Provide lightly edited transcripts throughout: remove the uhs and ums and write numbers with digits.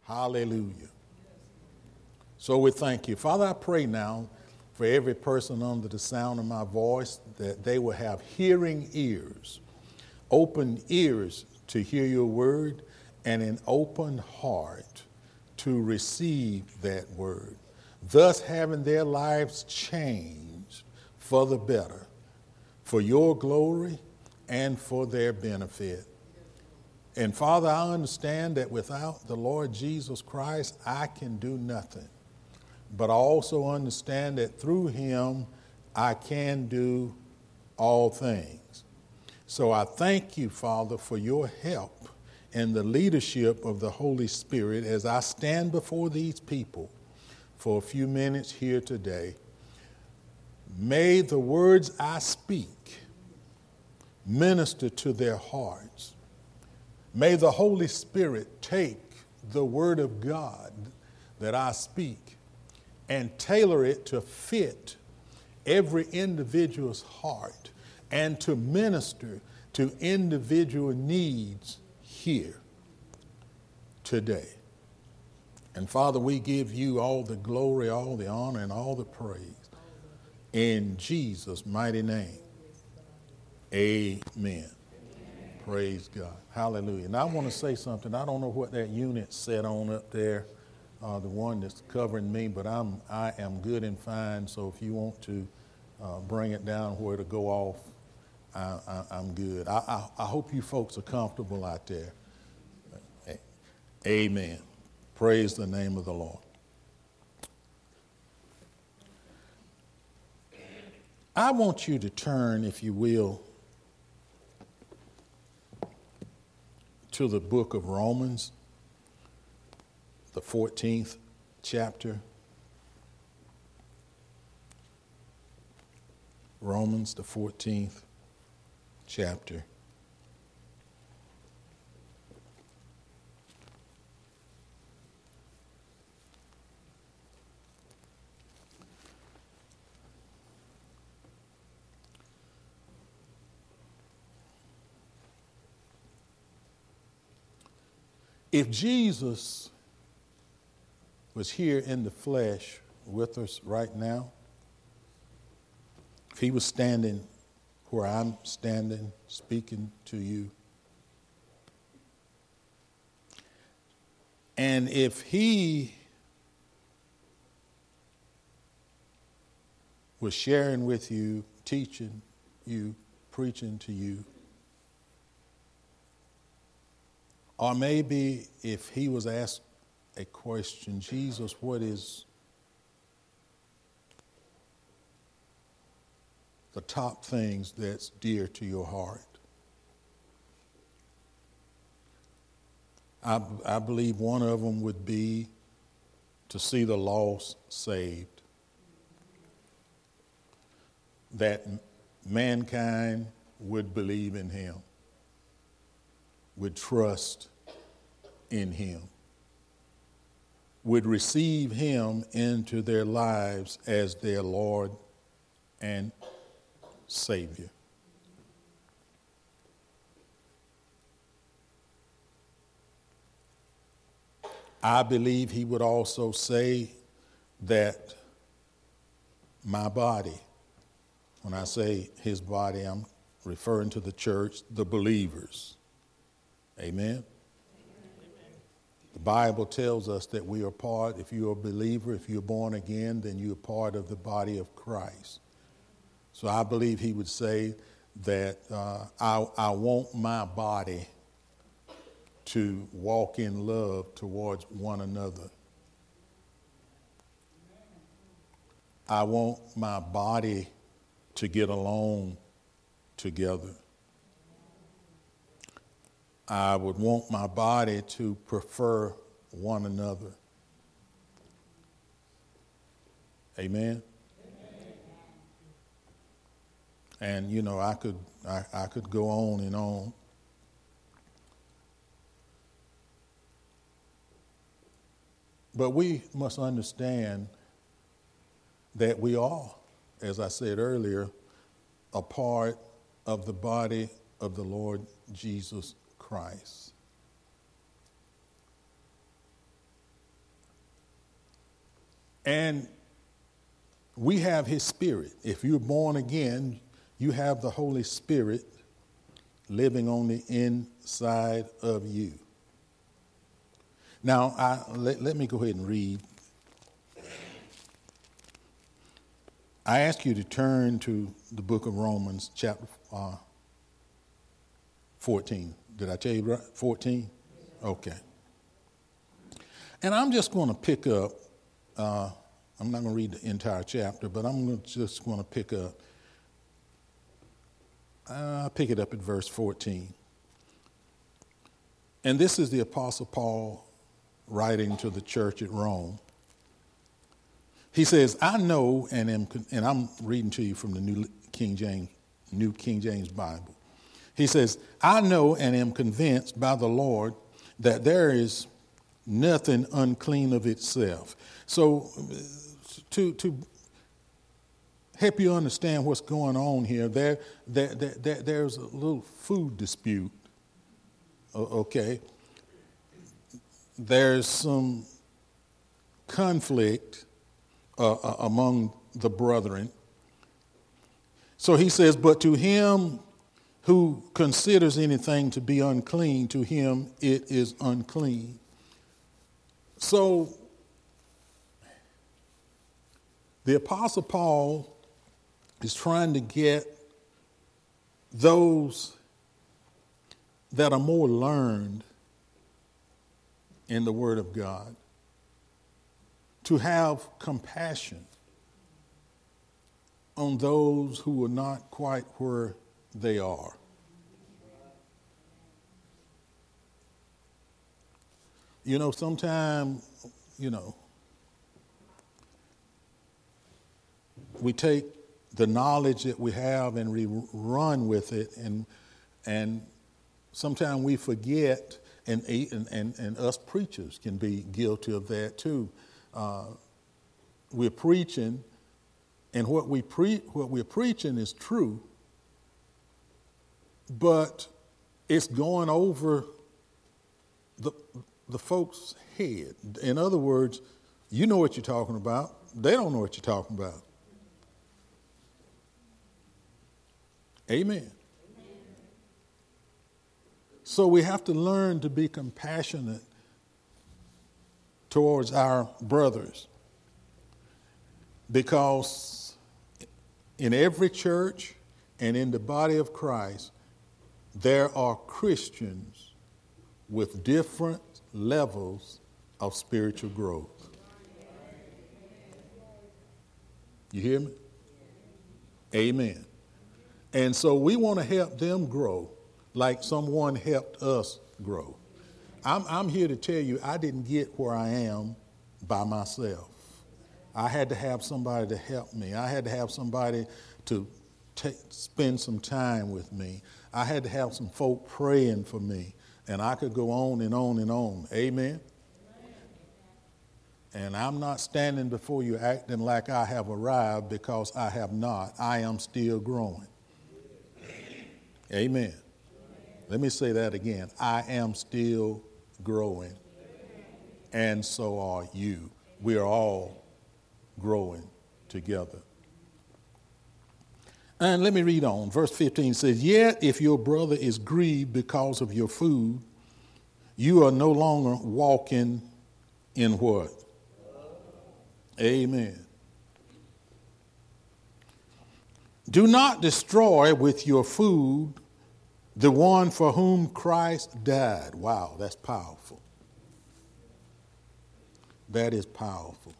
Hallelujah. So we thank you. Father, I pray now for every person under the sound of my voice that they will have hearing ears, open ears to hear your word, and an open heart to receive that word, thus having their lives changed for the better, for your glory and for their benefit. And Father, I understand that without the Lord Jesus Christ, I can do nothing. But I also understand that through him, I can do all things. So I thank you, Father, for your help and the leadership of the Holy Spirit as I stand before these people for a few minutes here today. May the words I speak minister to their hearts. May the Holy Spirit take the word of God that I speak and tailor it to fit every individual's heart and to minister to individual needs here today. And Father, we give you all the glory, all the honor, and all the praise. In Jesus' mighty name, amen. Praise God. Hallelujah. Now I want to say something. I don't know what that unit said on up there, the one that's covering me, but I am good and fine. So if you want to bring it down where to go off, I'm good. I hope you folks are comfortable out there. Amen. Praise the name of the Lord. I want you to turn, if you will, to the book of Romans, the 14th chapter. Romans, the 14th chapter. If Jesus was here in the flesh with us right now, if he was standing where I'm standing, speaking to you, and if he was sharing with you, teaching you, preaching to you, or maybe if he was asked a question, Jesus, what is the top things that's dear to your heart? I believe one of them would be to see the lost saved. That mankind would believe in him, would trust in him, would receive him into their lives as their Lord and Savior. I believe he would also say that my body, when I say his body, I'm referring to the church, the believers. Amen? The Bible tells us that we are part, if you're a believer, if you're born again, then you're part of the body of Christ. So I believe he would say that I want my body to walk in love towards one another. I want my body to get along together. I would want my body to prefer one another. Amen? And you know, I could go on and on. But we must understand that we are, as I said earlier, a part of the body of the Lord Jesus Christ. And we have his Spirit. If you're born again, you have the Holy Spirit living on the inside of you. Now, let me go ahead and read. I ask you to turn to the book of Romans, chapter 14. Did I tell you right? 14? Okay. And I'm just going to pick up, I'm not going to read the entire chapter, but I'm just going to pick up it up at verse 14. And this is the Apostle Paul writing to the church at Rome. He says, I know and I'm reading to you from the New King James Bible. He says, I know and am convinced by the Lord that there is nothing unclean of itself. So to help you understand what's going on here, there's a little food dispute, okay? There's some conflict among the brethren. So he says, but to him who considers anything to be unclean, to him it is unclean. So the Apostle Paul is trying to get those that are more learned in the Word of God to have compassion on those who are not quite where they are. You know, sometimes, we take the knowledge that we have and we run with it, and sometimes we forget, and us preachers can be guilty of that too. We're preaching, and what we're preaching is true, but it's going over the folks' head. In other words, you know what you're talking about. They don't know what you're talking about. Amen. So we have to learn to be compassionate towards our brothers, because in every church and in the body of Christ, there are Christians with different levels of spiritual growth. You hear me? Amen. And so we want to help them grow like someone helped us grow. I'm here to tell you, I didn't get where I am by myself. I had to have somebody to help me. I had to have somebody to spend some time with me. I had to have some folk praying for me. And I could go on and on and on. Amen? And I'm not standing before you acting like I have arrived, because I have not. I am still growing. Amen. Let me say that again. I am still growing. And so are you. We are all growing together. And let me read on. Verse 15 says, yet if your brother is grieved because of your food, you are no longer walking in what? Amen. Do not destroy with your food the one for whom Christ died. Wow, that's powerful. That is powerful.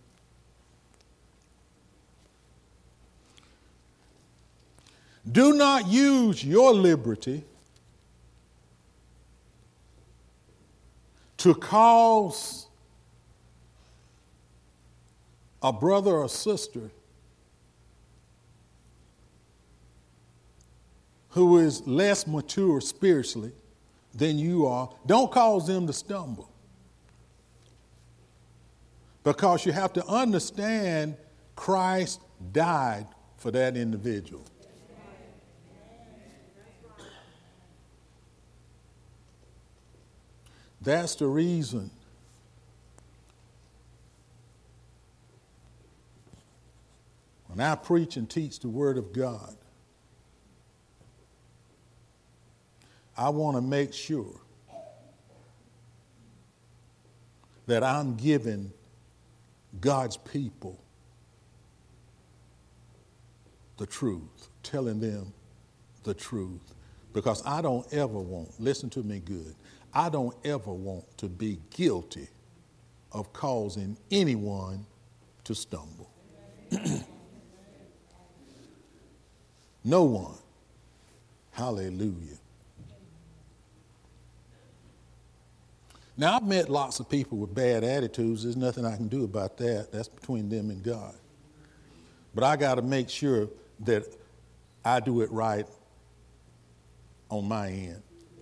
Do not use your liberty to cause a brother or sister who is less mature spiritually than you are, don't cause them to stumble. Because you have to understand Christ died for that individual. That's the reason When I preach and teach the Word of God, I want to make sure that I'm giving God's people the truth, telling them the truth. Because I don't ever want, listen to me good, I don't ever want to be guilty of causing anyone to stumble. No one. Hallelujah. Now, I've met lots of people with bad attitudes. There's nothing I can do about that. That's between them and God. But I got to make sure that I do it right on my end.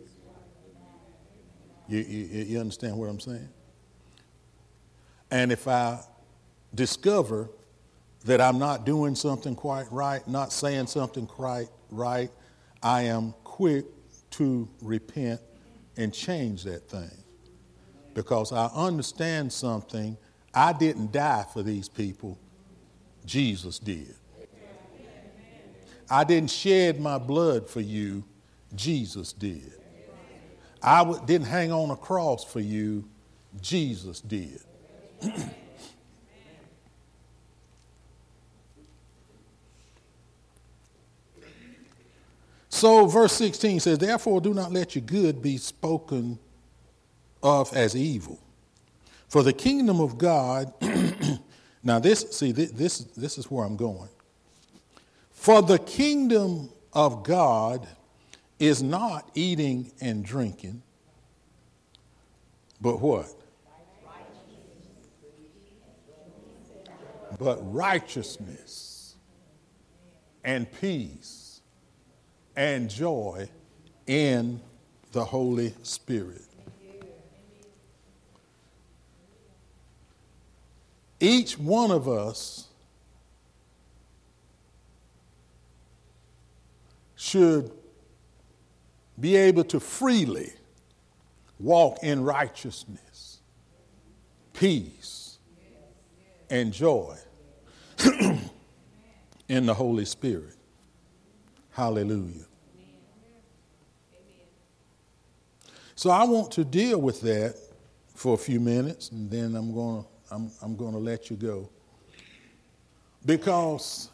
You understand what I'm saying? And if I discover that I'm not doing something quite right, not saying something quite right, I am quick to repent and change that thing. Because I understand something. I didn't die for these people. Jesus did. I didn't shed my blood for you. Jesus did. I didn't hang on a cross for you. Jesus did. So verse 16 says, therefore do not let your good be spoken of as evil. For the kingdom of God, now this is where I'm going. For the kingdom of God is not eating and drinking, but what? But righteousness and peace and joy in the Holy Spirit. Each one of us should be able to freely walk in righteousness, peace, and joy in the Holy Spirit. Hallelujah. So I want to deal with that for a few minutes, and then I'm going to let you go. Because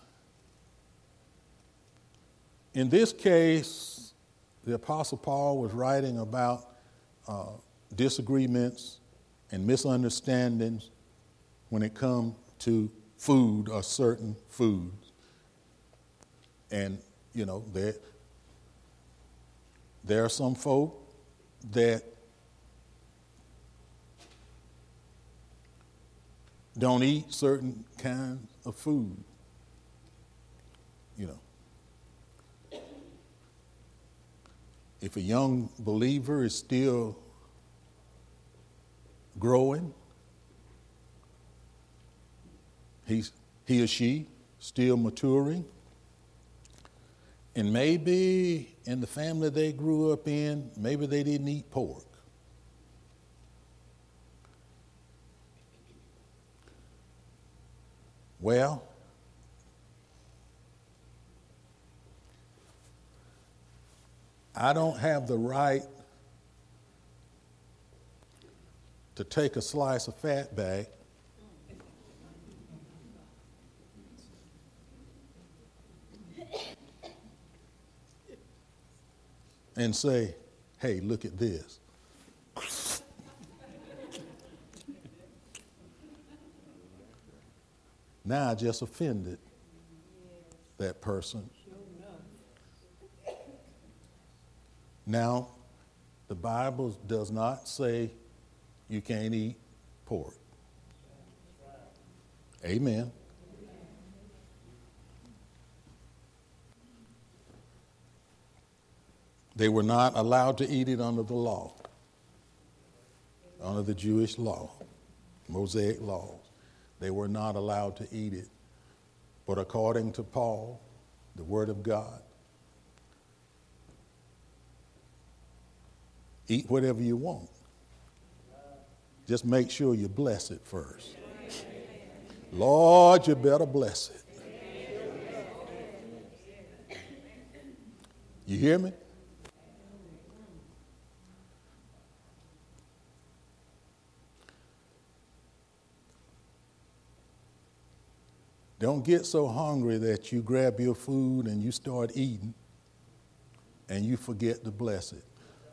in this case, the Apostle Paul was writing about disagreements and misunderstandings when it comes to food or certain foods. And, you know, there are some folk that don't eat certain kinds of food, you know. If a young believer is still growing, he or she still maturing, and maybe in the family they grew up in, maybe they didn't eat pork. Well, I don't have the right to take a slice of fat back and say, hey, look at this. Now I just offended that person. Now, the Bible does not say you can't eat pork. Amen. They were not allowed to eat it under the law, under the Jewish law, Mosaic laws. They were not allowed to eat it. But according to Paul, the Word of God, eat whatever you want. Just make sure you bless it first. Lord, you better bless it. You hear me? Don't get so hungry that you grab your food and you start eating and you forget to bless it.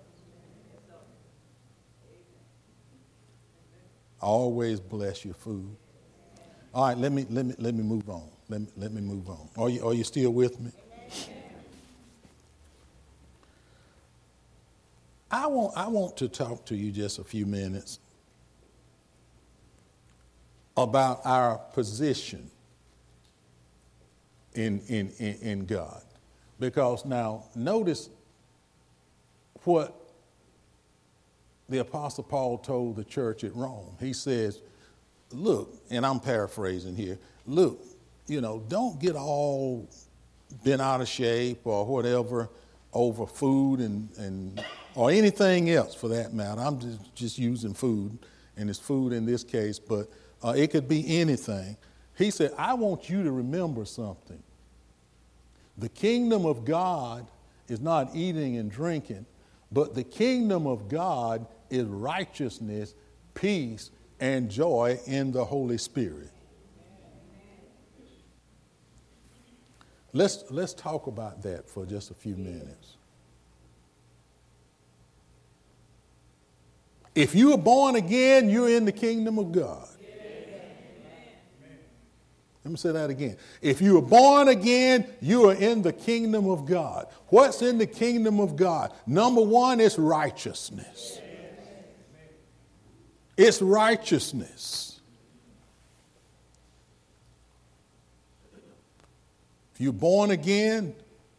Always bless your food. All right, let me move on. Let me move on. Are you still with me? I want to talk to you just a few minutes about our position in God. Because now, notice what the Apostle Paul told the church at Rome. He says, look, and I'm paraphrasing here, look, don't get all bent out of shape or whatever over food and or anything else for that matter. I'm just using food, and it's food in this case, but it could be anything. He said, I want you to remember something. The kingdom of God is not eating and drinking, but the kingdom of God is righteousness, peace, and joy in the Holy Spirit. Let's talk about that for just a few minutes. If you are born again, you're in the kingdom of God. Let me say that again. If you are born again, you are in the kingdom of God. What's in the kingdom of God? Number one is righteousness. It's righteousness. If you're born again,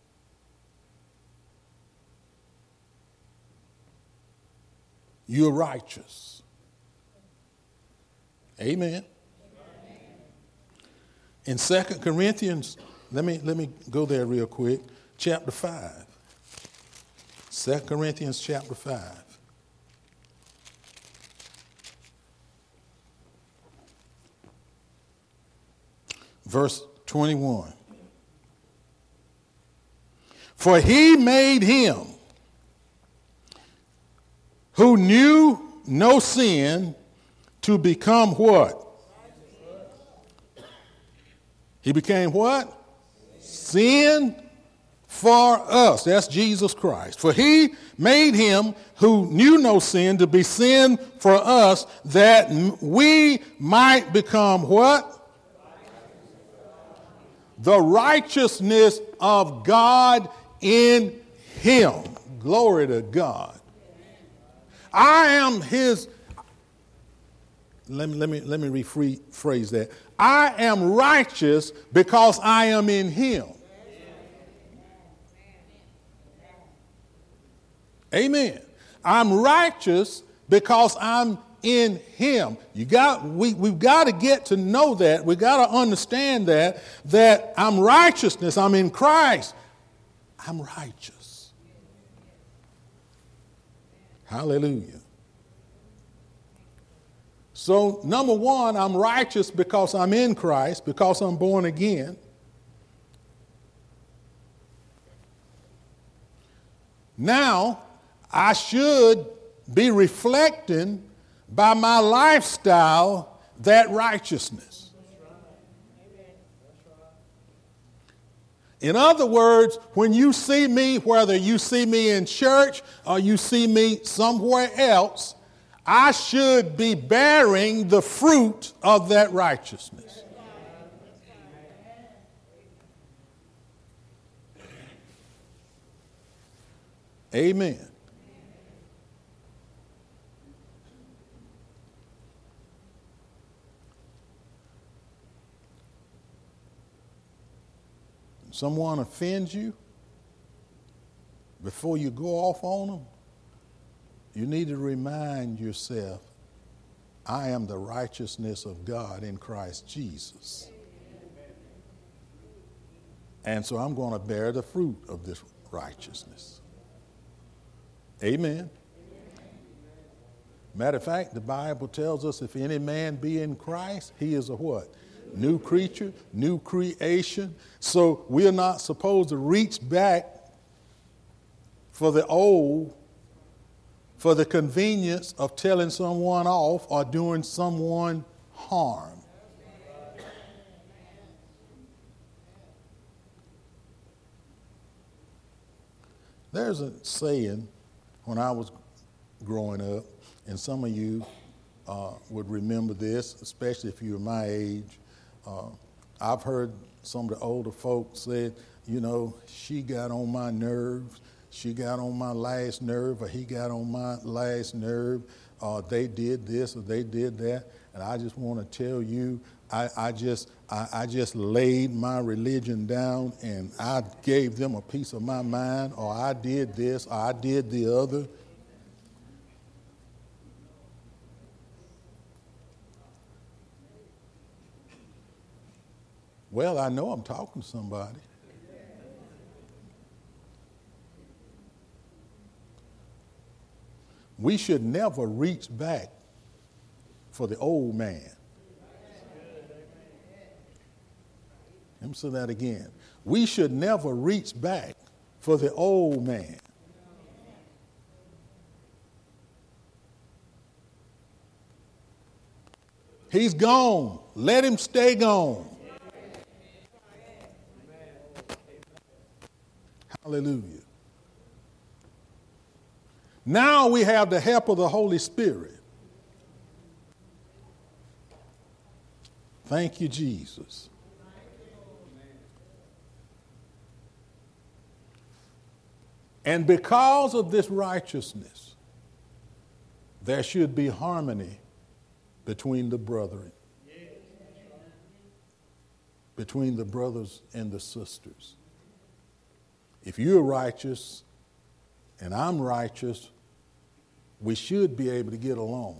you're righteous. Amen. In 2 Corinthians, let me go there real quick, chapter 5. 2 Corinthians chapter 5. Verse 21. For he made him who knew no sin to become what? He became what? Sin for us. That's Jesus Christ. For he made him who knew no sin to be sin for us, that we might become what? The righteousness of God in him. Glory to God. I am his. Let me rephrase that. I am righteous because I am in him. Amen. I'm righteous because I'm in him. We've got to get to know that. We've got to understand that I'm righteousness. I'm in Christ. I'm righteous. Hallelujah. So, number one, I'm righteous because I'm in Christ, because I'm born again. Now, I should be reflecting by my lifestyle that righteousness. In other words, when you see me, whether you see me in church or you see me somewhere else, I should be bearing the fruit of that righteousness. Amen. Someone offends you, before you go off on them, you need to remind yourself, I am the righteousness of God in Christ Jesus. And so I'm going to bear the fruit of this righteousness. Amen. Matter of fact, the Bible tells us if any man be in Christ, he is a what? New creature, new creation. So we're not supposed to reach back for the old, for the convenience of telling someone off or doing someone harm. There's a saying when I was growing up, and some of you would remember this, especially if you're my age. I've heard some of the older folks say, you know, she got on my nerves, she got on my last nerve, or he got on my last nerve, they did this or they did that. And I just want to tell you, I just laid my religion down and I gave them a piece of my mind, or I did this, or I did the other. Well, I know I'm talking to somebody. We should never reach back for the old man. Let me say that again. We should never reach back for the old man. He's gone. Let him stay gone. Hallelujah. Now we have the help of the Holy Spirit. Thank you, Jesus. And because of this righteousness, there should be harmony between the brethren, between the brothers and the sisters. If you're righteous and I'm righteous, we should be able to get along.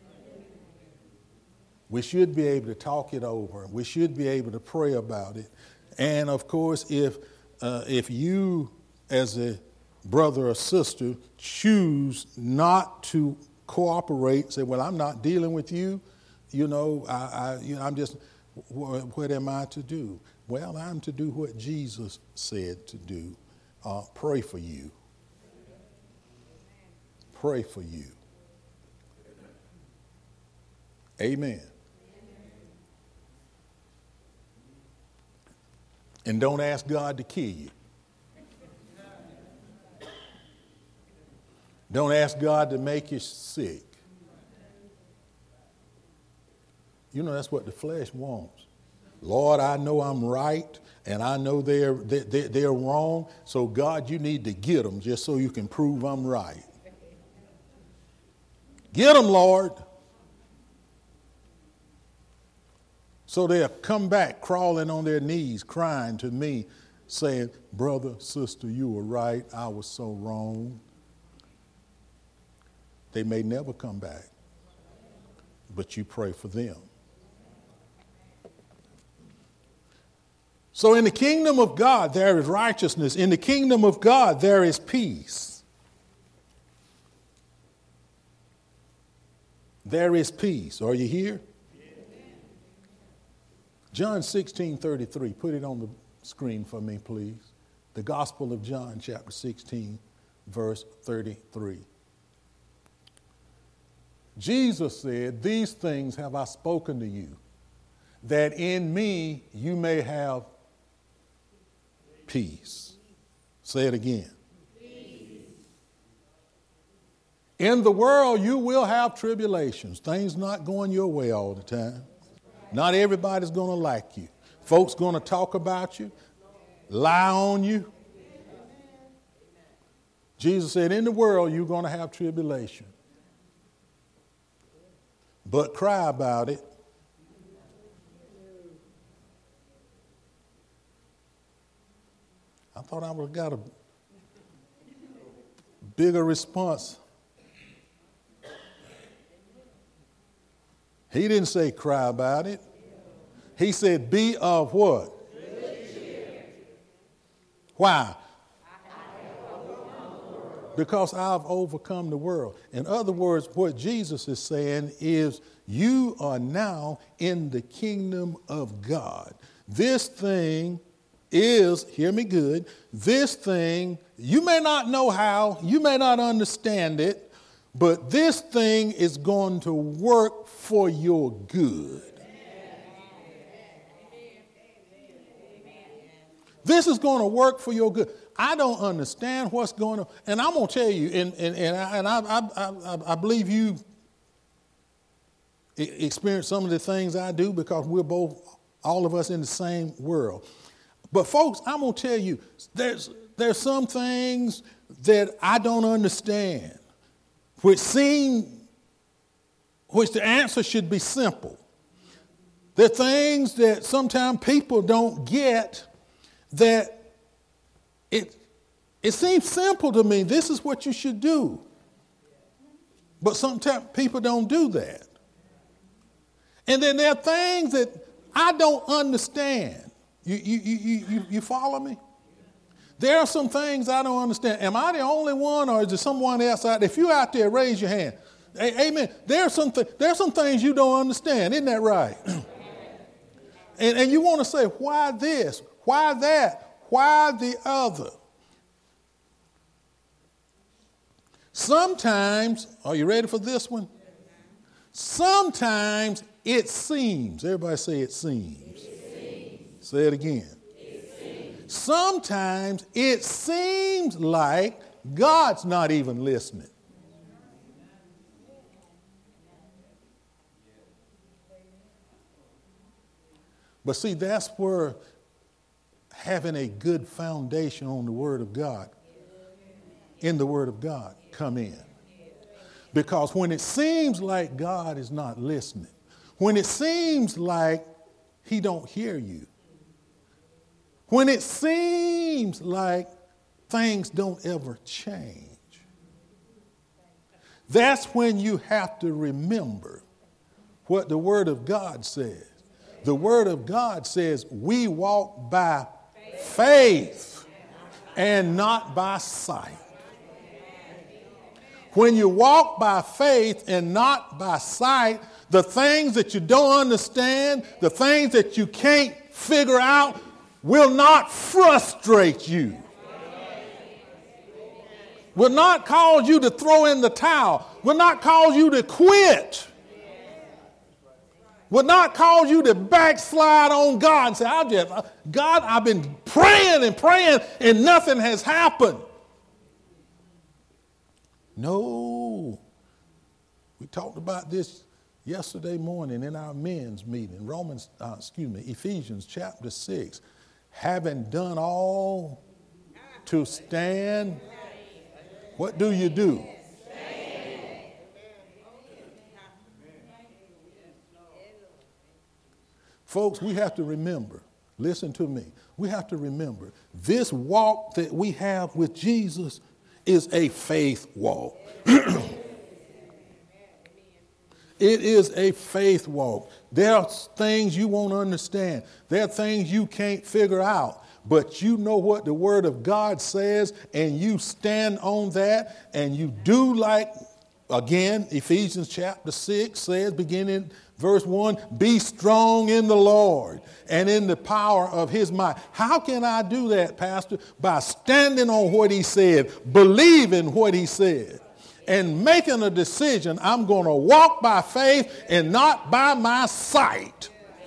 We should be able to talk it over. We should be able to pray about it. And of course, if you as a brother or sister choose not to cooperate, say, well, I'm not dealing with you, I'm just, what am I to do? Well, I'm to do what Jesus said to do. Pray for you. Pray for you. Amen. And don't ask God to kill you. Don't ask God to make you sick. You know, that's what the flesh wants. Lord, I know I'm right, and I know they're wrong, so God, you need to get them just so you can prove I'm right. Get them, Lord. So they'll come back crawling on their knees, crying to me, saying, brother, sister, you were right. I was so wrong. They may never come back, but you pray for them. So in the kingdom of God, there is righteousness. In the kingdom of God, there is peace. There is peace. Are you here? John 16:33. Put it on the screen for me, please. The Gospel of John, chapter 16, verse 33. Jesus said, these things have I spoken to you, that in me you may have peace. Say it again. Peace. In the world you will have tribulations. Things not going your way all the time. Not everybody's going to like you. Folks going to talk about you, lie on you. Jesus said, in the world you're going to have tribulation. But cry about it. I thought I would have got a bigger response. He didn't say cry about it. He said be of what? Why? Because I've overcome the world. In other words, what Jesus is saying is you are now in the kingdom of God. This thing is, hear me good, this thing, you may not know how, you may not understand it, but this thing is going to work for your good. This is going to work for your good. I don't understand what's going on. And I'm going to tell you, and I believe you experience some of the things I do because we're both, all of us in the same world. But folks, I'm going to tell you, there's some things that I don't understand, which the answer should be simple. There are things that sometimes people don't get that it seems simple to me. This is what you should do. But sometimes people don't do that. And then there are things that I don't understand. You follow me? There are some things I don't understand. Am I the only one, or is there someone else out there? If you're out there, raise your hand. Amen. There are some things you don't understand. Isn't that right? And you want to say, why this? Why that? Why the other? Sometimes, are you ready for this one? Sometimes it seems. Everybody say it seems. Say it again. Sometimes it seems like God's not even listening. But see, that's where having a good foundation on the Word of God, in the Word of God, come in. Because when it seems like God is not listening, when it seems like He don't hear you, when it seems like things don't ever change, that's when you have to remember what the Word of God says. The Word of God says we walk by faith and not by sight. When you walk by faith and not by sight, the things that you don't understand, the things that you can't figure out, will not frustrate you. Will not cause you to throw in the towel. Will not cause you to quit. Will not cause you to backslide on God and say, God, I've been praying and praying and nothing has happened. No. We talked about this yesterday morning in our men's meeting, Ephesians chapter 6. Having done all to stand, what do you do? Folks, we have to remember, listen to me, we have to remember this walk that we have with Jesus is a faith walk. It is a faith walk. There are things you won't understand. There are things you can't figure out. But you know what the Word of God says, and you stand on that, and you do like, again, Ephesians chapter 6 says, beginning verse 1, be strong in the Lord and in the power of His might. How can I do that, Pastor? By standing on what He said, believing what He said, and making a decision. I'm going to walk by faith and not by my sight.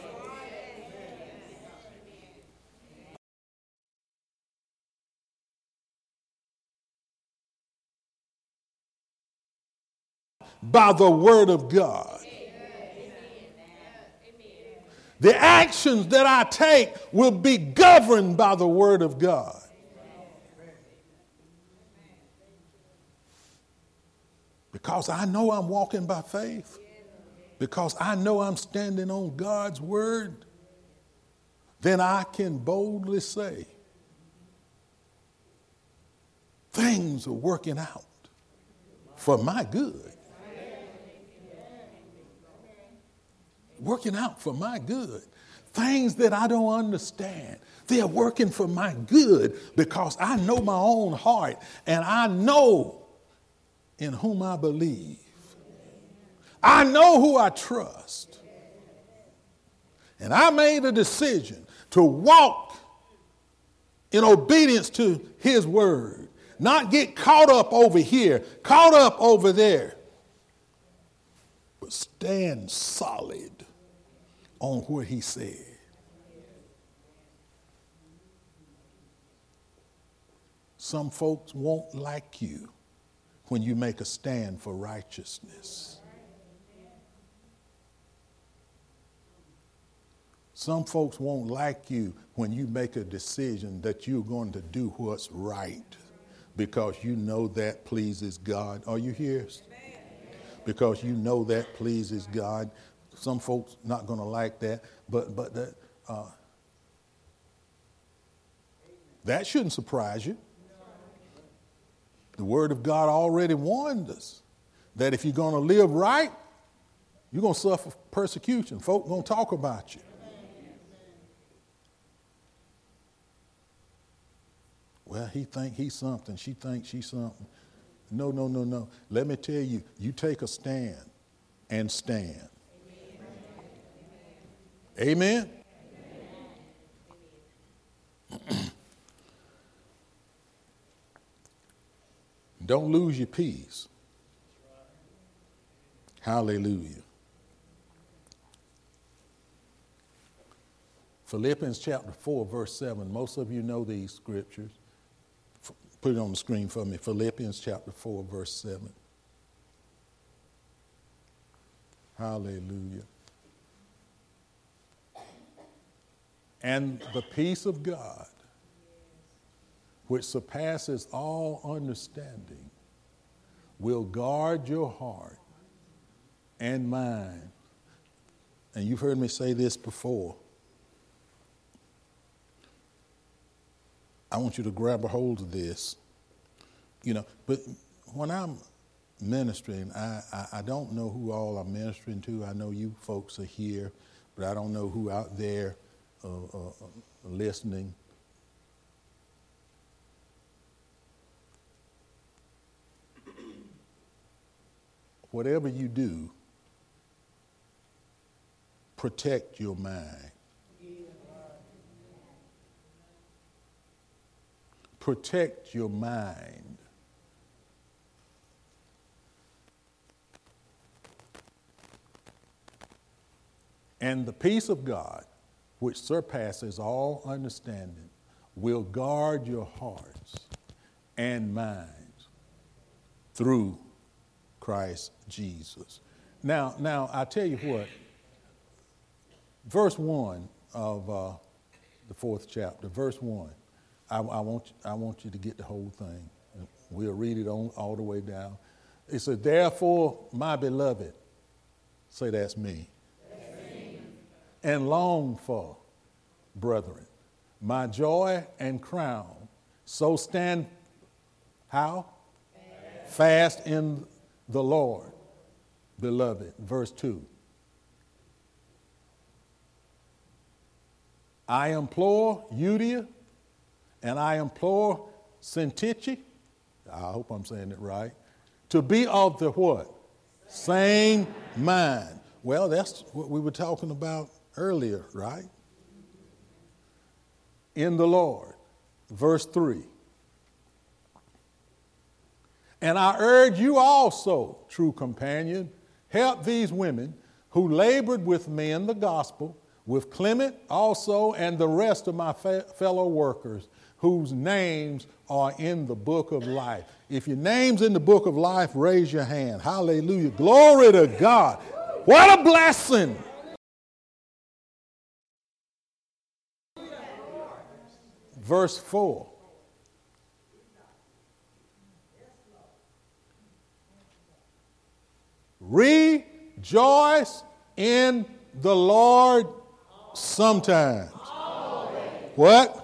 By the Word of God. The actions that I take will be governed by the Word of God. Because I know I'm walking by faith. Because I know I'm standing on God's Word. Then I can boldly say, things are working out for my good. Working out for my good. Things that I don't understand, they're working for my good because I know my own heart and I know in whom I believe. I know who I trust. And I made a decision to walk in obedience to his word. Not get caught up over here, caught up over there. But stand solid on what he said. Some folks won't like you when you make a stand for righteousness. Some folks won't like you when you make a decision that you're going to do what's right because you know that pleases God. Are you here? Because you know that pleases God. Some folks not going to like that, but that shouldn't surprise you. The Word of God already warned us that if you're going to live right, you're going to suffer persecution. Folk going to talk about you. Well, he think he's something. She thinks she's something. No. Let me tell you, you take a stand and stand. Amen? Don't lose your peace. Hallelujah. Philippians chapter 4, verse 7. Most of you know these scriptures. Put it on the screen for me. Philippians chapter 4, verse 7. Hallelujah. And the peace of God, which surpasses all understanding, will guard your heart and mind. And you've heard me say this before. I want you to grab a hold of this. But when I'm ministering, I don't know who all I'm ministering to. I know you folks are here, but I don't know who out there listening. Whatever you do, protect your mind. Protect your mind. And the peace of God, which surpasses all understanding, will guard your hearts and minds through Christ Jesus. Now I tell you what, verse 1 of the 4th chapter, verse 1, I want you to get the whole thing. We'll read it all the way down. It says, therefore, my beloved, say that's me, and long for, brethren, my joy and crown, so stand, how? Fast in the Lord, beloved. Verse 2. I implore Euodia, and I implore Syntyche, I hope I'm saying it right, to be of the what? Same mind. Well, that's what we were talking about earlier, right? In the Lord. Verse 3. And I urge you also, true companion, help these women who labored with me in the gospel, with Clement also and the rest of my fellow workers, whose names are in the book of life. If your name's in the book of life, raise your hand. Hallelujah. Glory to God. What a blessing. Verse 4. Rejoice in the Lord sometimes. Always. What?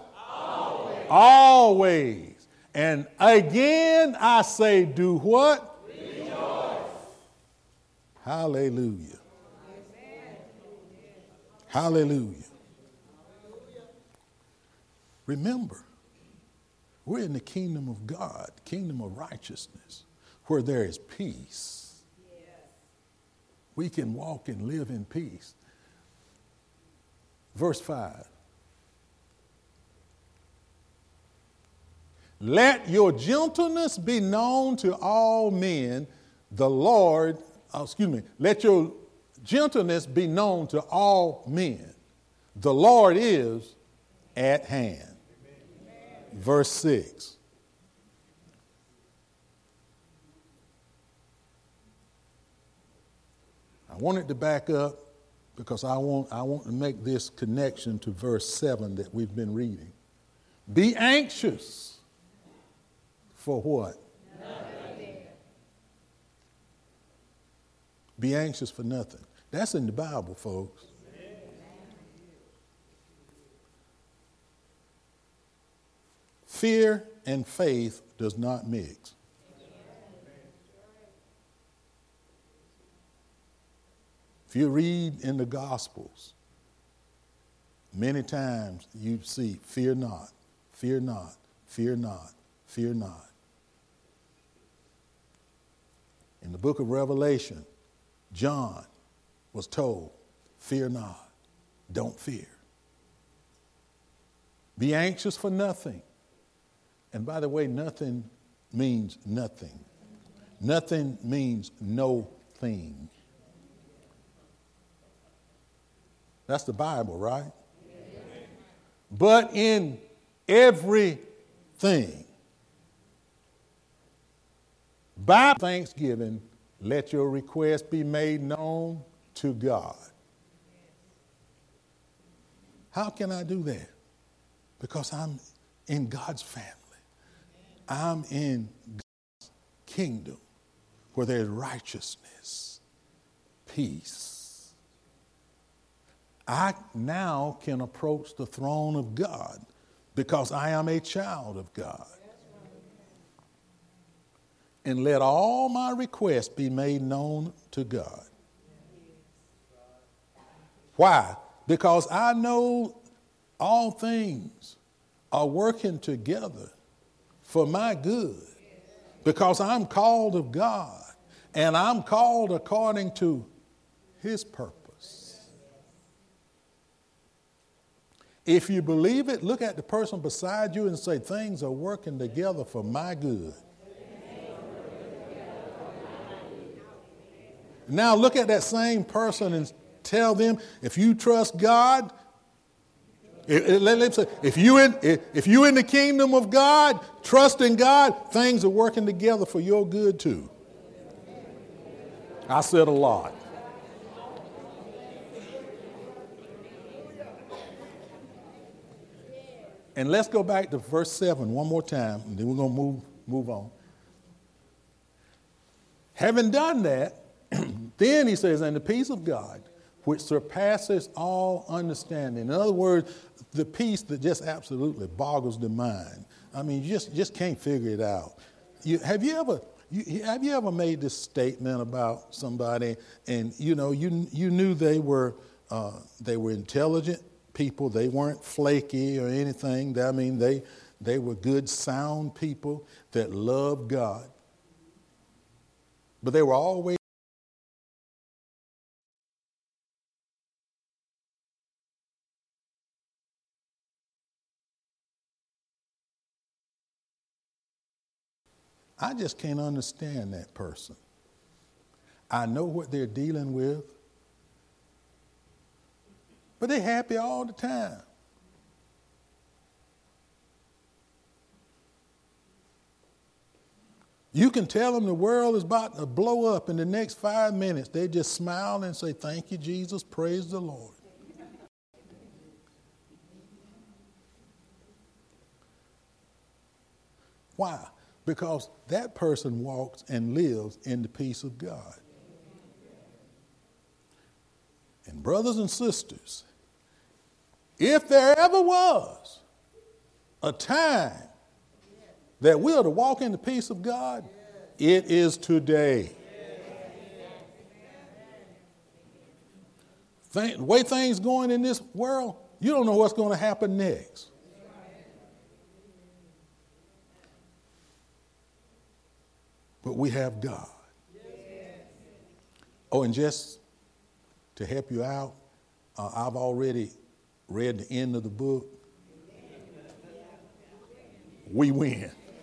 Always. And again I say, do what? Rejoice. Hallelujah. Hallelujah. Remember, we're in the kingdom of God, kingdom of righteousness, where there is peace. We can walk and live in peace. Verse 5. Let your gentleness be known to all men. Let your gentleness be known to all men. The Lord is at hand. Verse 6. I wanted to back up because I want to make this connection to verse 7 that we've been reading. Be anxious for what? Nothing. Be anxious for nothing. That's in the Bible, folks. Fear and faith does not mix. If you read in the Gospels, many times you see, fear not, fear not, fear not, fear not. In the book of Revelation, John was told, fear not, don't fear. Be anxious for nothing. And by the way, nothing means nothing. Nothing means no thing. That's the Bible, right? Amen. But in everything, by thanksgiving, let your request be made known to God. How can I do that? Because I'm in God's family. I'm in God's kingdom where there's righteousness, peace. I now can approach the throne of God because I am a child of God. And let all my requests be made known to God. Why? Because I know all things are working together for my good. Because I'm called of God and I'm called according to His purpose. If you believe it, look at the person beside you and say, things are working together for my good. Now look at that same person and tell them, if you trust God, if you in the kingdom of God, trust in God, things are working together for your good too. I said a lot. And let's go back to verse 7 one more time, and then we're going to move on. Having done that, then he says, and the peace of God, which surpasses all understanding. In other words, the peace that just absolutely boggles the mind. I mean, you just can't figure it out. Have you ever made this statement about somebody, and you knew they were intelligent people, they weren't flaky or anything. I mean, they were good, sound people that loved God. But they were always I just can't understand that person. I know what they're dealing with, but they're happy all the time. You can tell them the world is about to blow up in the next 5 minutes. They just smile and say, thank you, Jesus, praise the Lord. Why? Because that person walks and lives in the peace of God. And brothers and sisters, if there ever was a time that we are to walk in the peace of God, it is today. The way things going in this world, you don't know what's going to happen next. But we have God. Oh, and just to help you out, I've already read the end of the book. We win.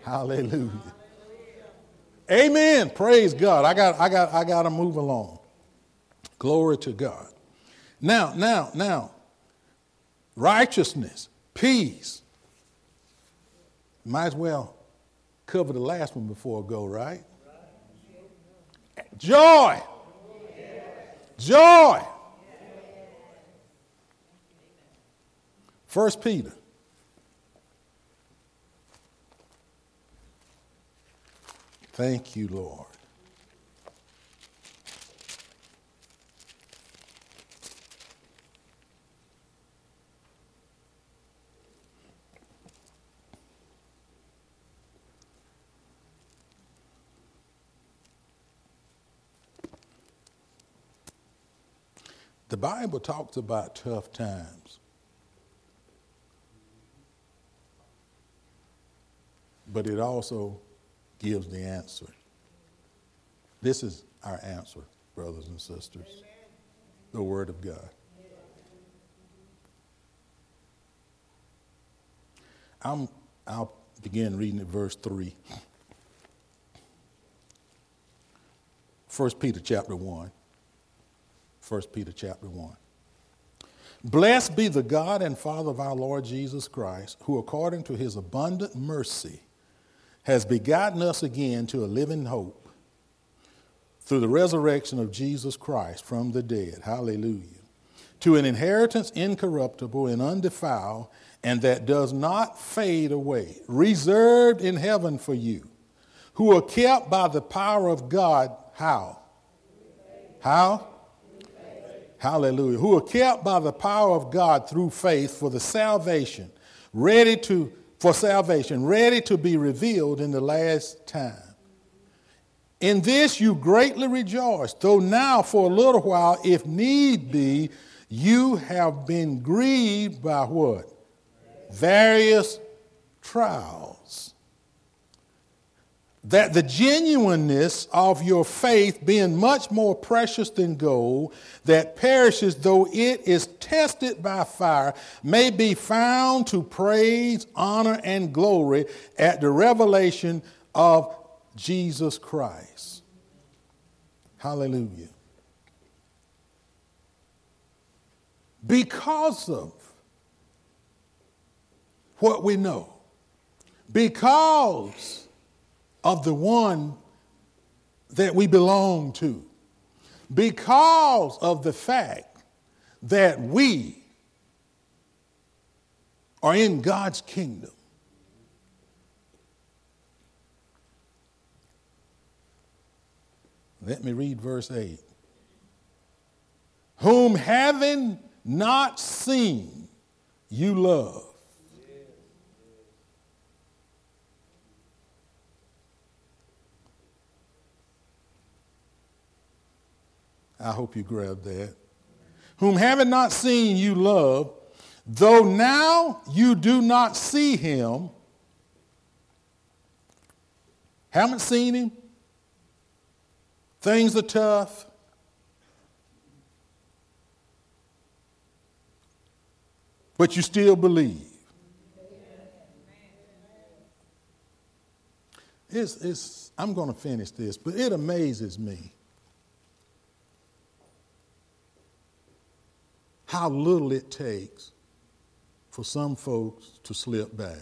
Hallelujah. Amen. Praise God. I got to move along. Glory to God. Now, righteousness, peace. Might as well cover the last one before I go, right? Joy. Joy. 1 Peter. Thank you, Lord. The Bible talks about tough times, but it also gives the answer. This is our answer, brothers and sisters. Amen. The Word of God. I'll begin reading at verse 3. 1 Peter chapter 1. 1 Peter chapter 1. Blessed be the God and Father of our Lord Jesus Christ, who according to his abundant mercy has begotten us again to a living hope through the resurrection of Jesus Christ from the dead. Hallelujah. To an inheritance incorruptible and undefiled, and that does not fade away, reserved in heaven for you, who are kept by the power of God. How? How? Hallelujah. Who are kept by the power of God through faith for salvation, ready to be revealed in the last time. In this you greatly rejoice, though now for a little while, if need be, you have been grieved by what? Various trials. That the genuineness of your faith, being much more precious than gold, that perishes though it is tested by fire, may be found to praise, honor, and glory at the revelation of Jesus Christ. Hallelujah. Because of what we know, because of the one that we belong to, because of the fact that we are in God's kingdom. Let me read verse 8. Whom having not seen, you love. I hope you grab that. Whom having not seen you love, though now you do not see him. Haven't seen him. Things are tough. But you still believe. I'm going to finish this, but it amazes me how little it takes for some folks to slip back.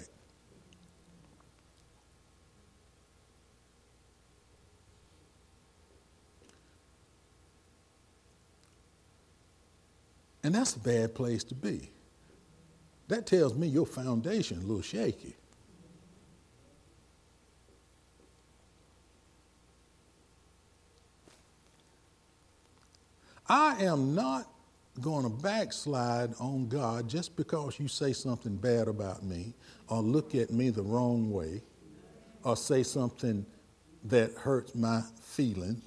And that's a bad place to be. That tells me your foundation is a little shaky. I am not going to backslide on God just because you say something bad about me or look at me the wrong way or say something that hurts my feelings.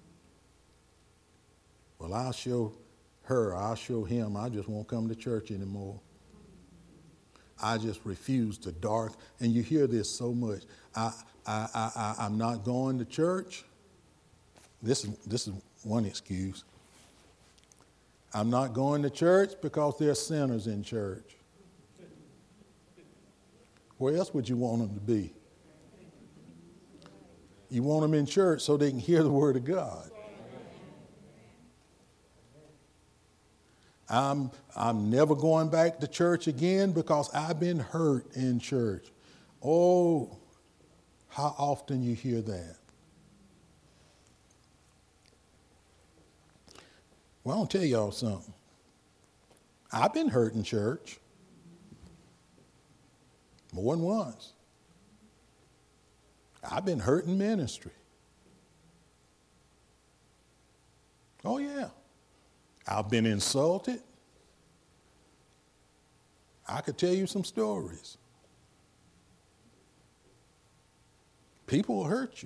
Well, I'll show her, I'll show him, I just won't come to church anymore. I just refuse to dark. And you hear this so much. I'm not going to church. This is one excuse. I'm not going to church because there are sinners in church. Where else would you want them to be? You want them in church so they can hear the word of God. I'm never going back to church again because I've been hurt in church. Oh, how often you hear that. Well, I'll tell y'all something. I've been hurt in church more than once. I've been hurt in ministry. Oh, yeah. I've been insulted. I could tell you some stories. People will hurt you.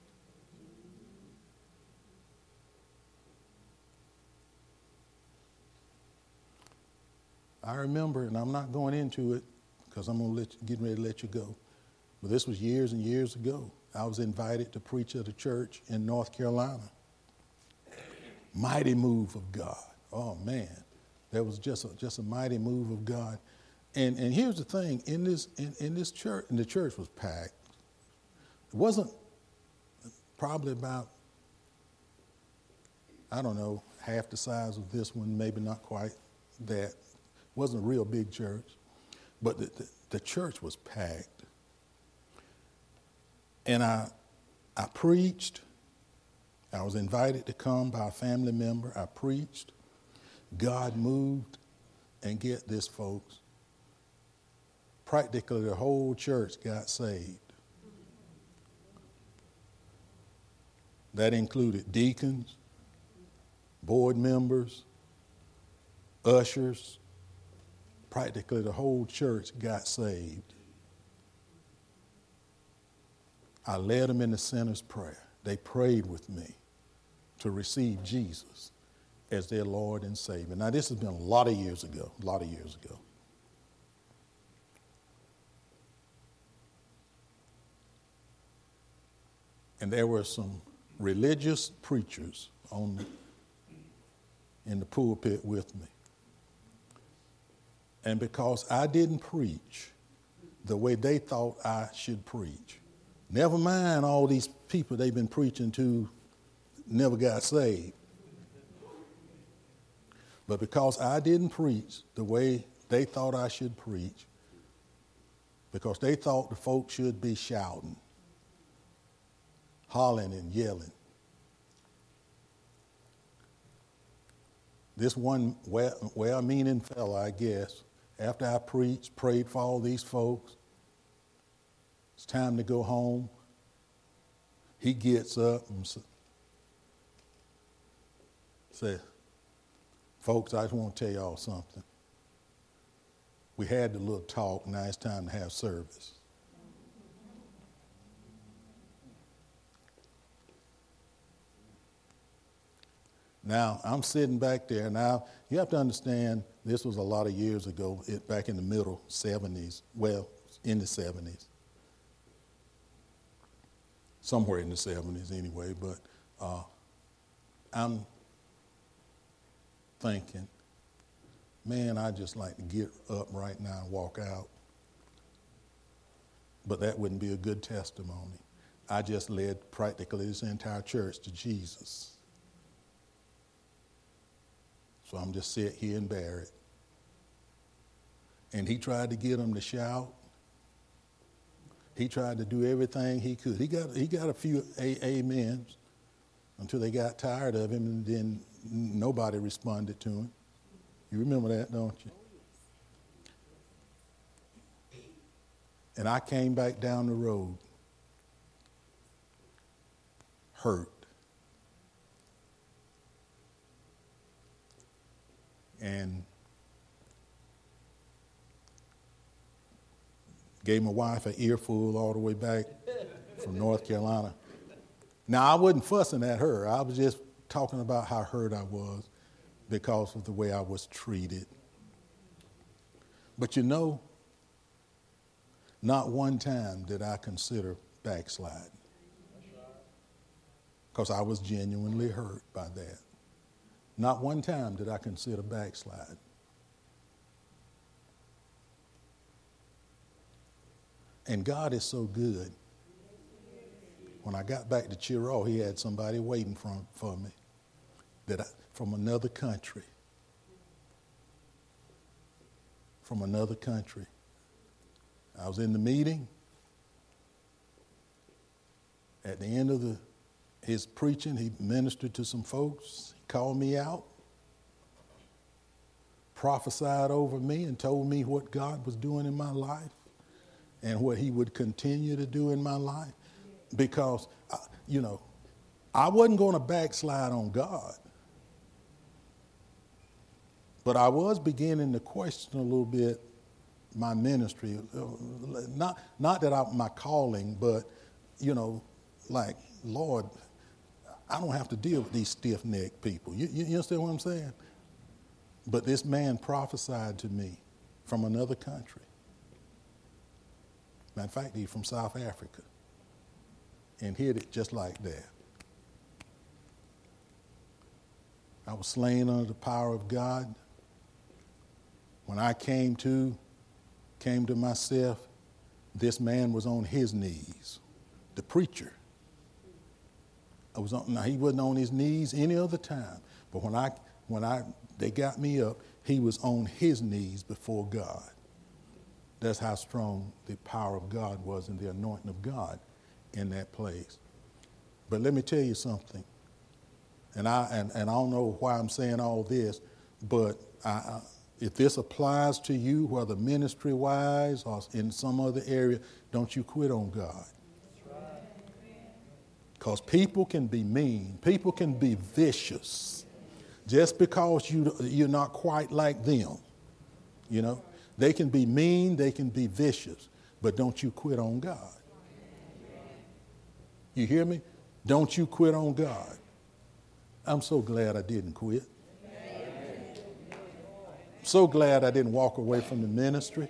I remember, and I'm not going into it because I'm getting ready to let you go. But this was years and years ago. I was invited to preach at a church in North Carolina. Mighty move of God. Oh man, that was just a mighty move of God. And here's the thing: in this church, and the church was packed. It wasn't probably about, I don't know, half the size of this one, maybe not quite that. It wasn't a real big church, but the church was packed. And I preached. I was invited to come by a family member. I preached. God moved. And get this, folks, practically the whole church got saved. That included deacons, board members, ushers. Practically the whole church got saved. I led them in the sinner's prayer. They prayed with me to receive Jesus as their Lord and Savior. Now, this has been a lot of years ago. And there were some religious preachers in the pulpit with me. And because I didn't preach the way they thought I should preach, never mind all these people they've been preaching to never got saved. But because I didn't preach the way they thought I should preach, because they thought the folks should be shouting, hollering and yelling. This one well-meaning fella, I guess, after I preached, prayed for all these folks, it's time to go home. He gets up and says, folks, I just want to tell y'all something. We had the little talk, now it's time to have service. Now, I'm sitting back there. Now, you have to understand, this was a lot of years ago, back in the middle 70s, well, in the 70s. Somewhere in the 70s anyway, but I'm thinking, man, I'd just like to get up right now and walk out. But that wouldn't be a good testimony. I just led practically this entire church to Jesus. So I'm just sit here and bear it. And he tried to get them to shout. He tried to do everything he could. He got a few amens until they got tired of him, and then nobody responded to him. You remember that, don't you? And I came back down the road, hurt. And gave my wife an earful all the way back from North Carolina. Now, I wasn't fussing at her. I was just talking about how hurt I was because of the way I was treated. But you know, not one time did I consider backsliding. Because I was genuinely hurt by that. Not one time did I consider backsliding. And God is so good. When I got back to Chiro, he had somebody waiting for me from another country. From another country. I was in the meeting. At the end of his preaching, he ministered to some folks. He called me out, prophesied over me, and told me what God was doing in my life and what he would continue to do in my life. Because, I wasn't going to backslide on God. But I was beginning to question a little bit my ministry. Not that my calling, but, like, Lord, I don't have to deal with these stiff-necked people. You understand what I'm saying? But this man prophesied to me from another country. Matter of fact, he's from South Africa. And hit it just like that. I was slain under the power of God. When I came to myself, this man was on his knees, the preacher. Now he wasn't on his knees any other time, but when they got me up, he was on his knees before God. That's how strong the power of God was and the anointing of God in that place. But let me tell you something, and I don't know why I'm saying all this, but if this applies to you, whether ministry-wise or in some other area, don't you quit on God. Because people can be mean. People can be vicious. Just because you're not quite like them. They can be mean, they can be vicious. But don't you quit on God. You hear me? Don't you quit on God. I'm so glad I didn't quit. So glad I didn't walk away from the ministry.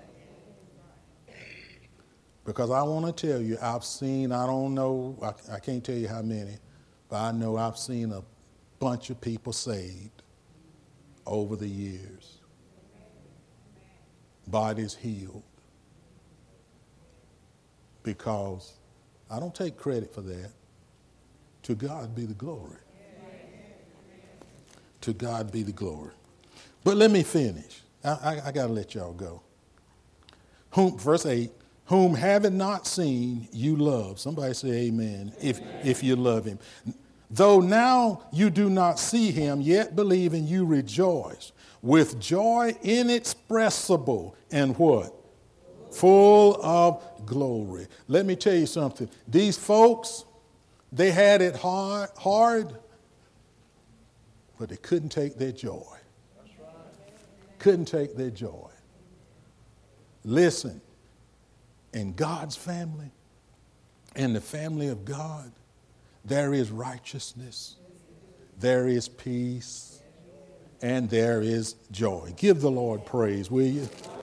Because I want to tell you, I've seen, I don't know, I can't tell you how many, but I know I've seen a bunch of people saved over the years. Bodies healed. Because I don't take credit for that. To God be the glory. To God be the glory. But let me finish. I got to let y'all go. Verse 8, whom having not seen, you love. Somebody say amen, if you love him. Though now you do not see him, yet believing you rejoice with joy inexpressible and what? Full of glory. Let me tell you something. These folks, they had it hard, but they couldn't take their joy. Couldn't take their joy. Listen, in God's family, in the family of God, there is righteousness, there is peace, and there is joy. Give the Lord praise, will you?